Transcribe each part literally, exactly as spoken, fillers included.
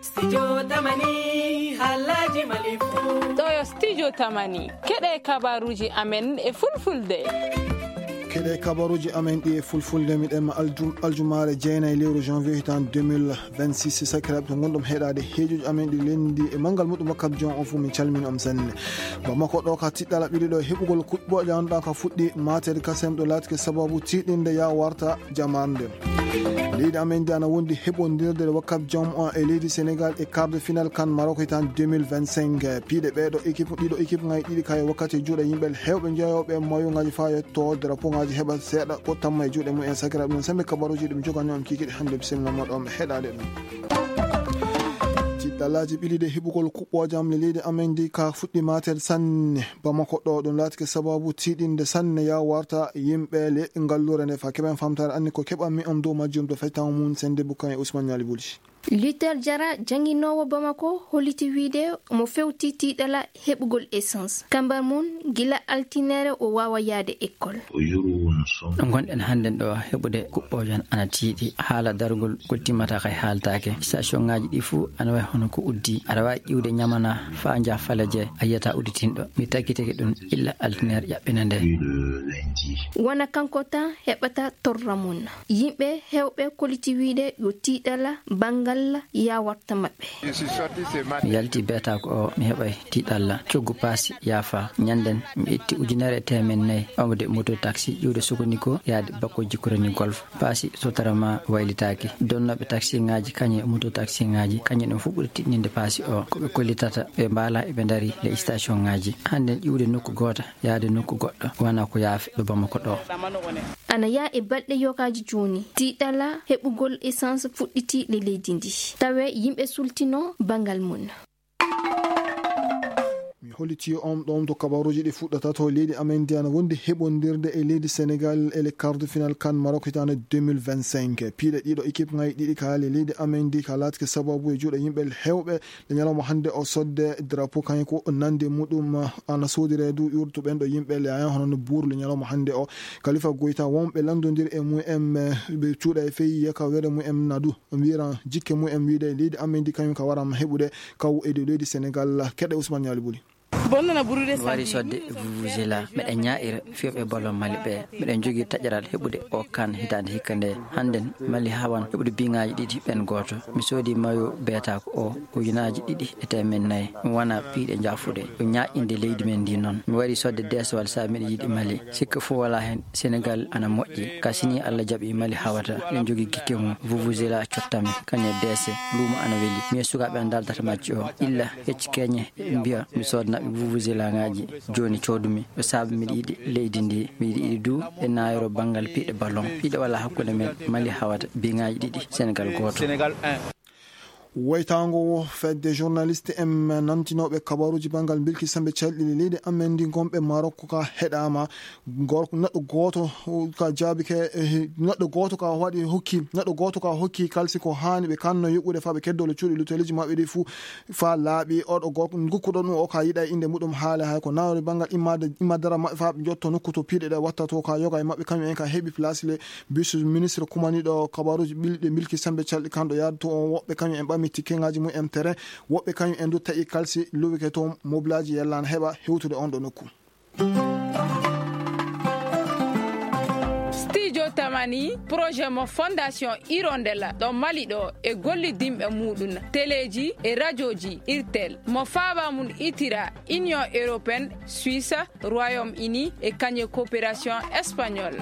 Studio Tamani Halaji Malifu Doyo Studio Tamani Kede kabaruji amen e fulfulde Kede kabaruji amen e fulfulde midem aljumare jeyna e lewru janvier tan deux mille vingt-six sakrab to gondom heedade heejuji amen di lendi e mangal mudum makab jon on fu min calmini am sanne ba mako do ka tiddala bidi do hebugol kubbo janda ka fuddi mater kasem do latke sababu tidinde ya warta jamande Leydi amen dana wondi hebondirde wakab jom on e leydi Sénégal e quart de finale kan Maroc tan deux mille vingt-cinq piide beedo équipe dido équipe ngay didi kay wakati juude yimbel hewbe jeyobe moyo ngaji faayo to drapeau ngaji heba seeda ko tamma juude mu en sakira dum sembe kabaruji dum jogani am kiki hande bisimna modom heedade dum dalaji bilide hibugol kubbo jamle leydi amen di ka fuddi matel sanne bamako do don latike sababu tidinde sanne ya warta yimbe le ngallure ne fa keben famtar anni ko keba mi am do majjum do faytan mun sende bukan e Ousmane Nyali Bulji Luther Jara janginowo Bamako holiti wiide mo fewti tiidala hebugol essence kambar mun gila altinere o wawa yaade école ɗum gonɗen hannden ɗo heɓude kuɓɓojon ana tiiɗi haala dargol ko timmata kay haaltake station ngaji ɗi fuu ana wawi hono ko uddi aɗa wawi ƴiwde ñamana fa ja falaje a yiyata udditinɗo mi takkiteke ɗum illa altinere ƴaɓɓina nde wona kanko tan heɓata torra mun yimɓe hewɓe koliti wiide yo tiiɗala bangal ya warta mabbe mi yalti beta ko o mi hebay tiidalla coggu paasi yafa nyanden mi itti ujunere temen nay amde moto taxi yude sukuni ko yaade bakko jikurani golf paasi sotarama waylitaaki donnobe taxi ngaaji kanye moto taxi ngaaji kanye no fuburde tidninde paasi o ko be kollitata be bala e be dari le station ngaaji hande yude nokku gota yaade nokku goddo wana ko yaafi do Bamako do ana ya e balde yokaji joni tiidalla hebugol essence fudditi le leydi tawe yimbe sultino bangal mun holiti on dom do kabaruji di fuddata to leydi amen diana wondi hebondirde e leydi Sénégal e le quart de finale kan Maroc tan deux mille vingt-cinq piide dido équipe ngay didi kale leydi amen di kalat ke sababu e juude yimbe hewbe le nyalamo hande o sodde drapeau kan ko nande mudum ana sodire du yurtu bendo yimbe le ayan hono buur le nyalamo hande o Khalifa Goita wonbe landondir e mu em be tuuda e feyi yaka wede mu em nadu wiran jikke mu em wiide leydi amen di kan ka waram hebude kaw e de leydi Sénégal kede Ousmane Nyali Bulji bonna burude wari sodde vuvuzela meden nyaa'ira fewbe bolon mali be meden jogi tajaral hebude o kan hitande hikkande handen mali hawan hebude bingaaji didi ben goto mi sodi mayo beta ko o ko yinaaji didi e temen nay wana piide jaafude ko nyaa'inde leydi men di non mi wari sodde deswal sa mi yidi mali sikka fu wala hen Sénégal ana moƴƴi kasini alla jabi mali hawata den jogi gikkemu vuvuzela cottami kanye dese luma ana weli mi suga ben daldata macci o illa hecc kenye mbiya mi sodna vuvuzela ngaji joni codumi o sabu mi yidi leydi ndi mi yidi du e nayro bangal piide ballon piide wala hakkunde men mali hawata bingaaji didi Sénégal goto Sénégal un waytango fedde journaliste em nantinobe kabaruji bangal bilki sambe challi leydi amendi gombe Maroc ka hedama gorko neddo goto ka jabike neddo goto ka wadi hokki neddo goto ka hokki kalsi ko hani be kanno yubude fa be keddole cuudi luteliji mabbe di fu fa laabi odo gorko gukkudo no o ka yida inde mudum haala hay ko nawre bangal imade imadara mabbe fa be jotto nokkuto piide de watta to ka yoga e mabbe kambe en ka hebi place le bus ministre kumani do kabaruji bilde bilki sambe challi kando yadto on wobbe kambe en tikengaji mu em terrain wobbe kanyu en do ta'i kalsi luwike to moblaji yallan heba hewtude on do nokku Studio Tamani projet mo fondation Hirondella do Mali do e golli dimbe mudun teleji e radioji irtel mo faaba mun itira Union Européenne Suisse Royaume-Uni e kanye coopération espagnole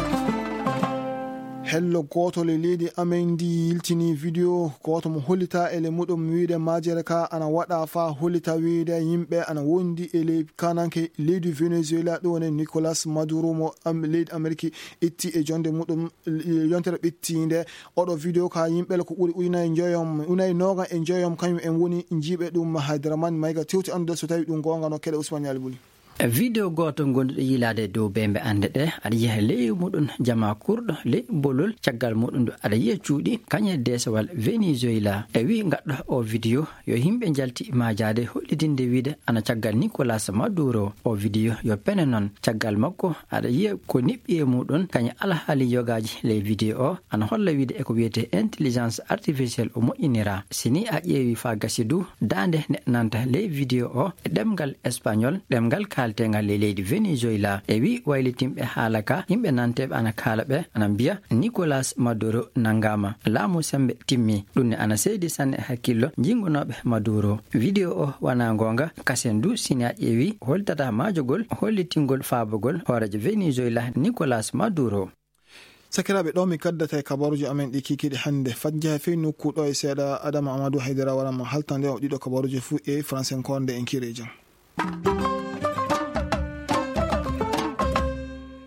hello goto le leydi amen di yiltini video goto mo hollita ele mudum wiide majere ka ana wada fa hollita wiide yimbe ana wondi ele kananke leydi Venezuela do ne Nicolas Maduro mo am leydi Ameriki itti e jonde mudum yontere bittinde odo video ka yimbe ko buri uyna njoyom unay noga e njoyom kanyum en woni njibe dum Hadraman Mayga tewti ande so tawi dum gonga no kede Ousmane Nyali Bulji video goto gonduɗo yilade dow bembe ande ɗe aɗa yiya ley muɗum jama kurɗo ley bolol caggal muɗum ɗo aɗa yiya cuuɗi kañe desawal Venezuela e wi gaɗɗo o video yo himɓe jalti majade hollitinde wiide ana caggal Nicolas Maduro o video yo pene noon caggal makko aɗa yiya ko niɓɓi e muɗum kañe alhaali yogaji ley video o ana holla wiide eko wiyete intelligence artificielle o moƴƴinira sini a ƴeewi fa gasi du dande ne nanta ley video o e ɗemgal espagnol ɗemgal kaltengal ley leydi Venezuela e wi waylitimɓe haala ka yimɓe nanteɓe ana kaala ɓe ana mbiya Nicolas Maduro nangama laamu sembe timmi ɗum ne ana seydi sanne hakkillo jingunoɓe Maduro video o wana gonga kasen du sini a ƴeewi holtata majogol hollitingol faabogol hoorejo Venezuela Nicolas Maduro. sakiraɓe ɗo mi kaddata e kabaruji amen ɗi kikiɗi hannde fajja fe nokkuɗo e seeɗa Adama Amadou Haydara waɗanmo haltande o ɗiɗo kabaruji fuu e français kornde en kirejan.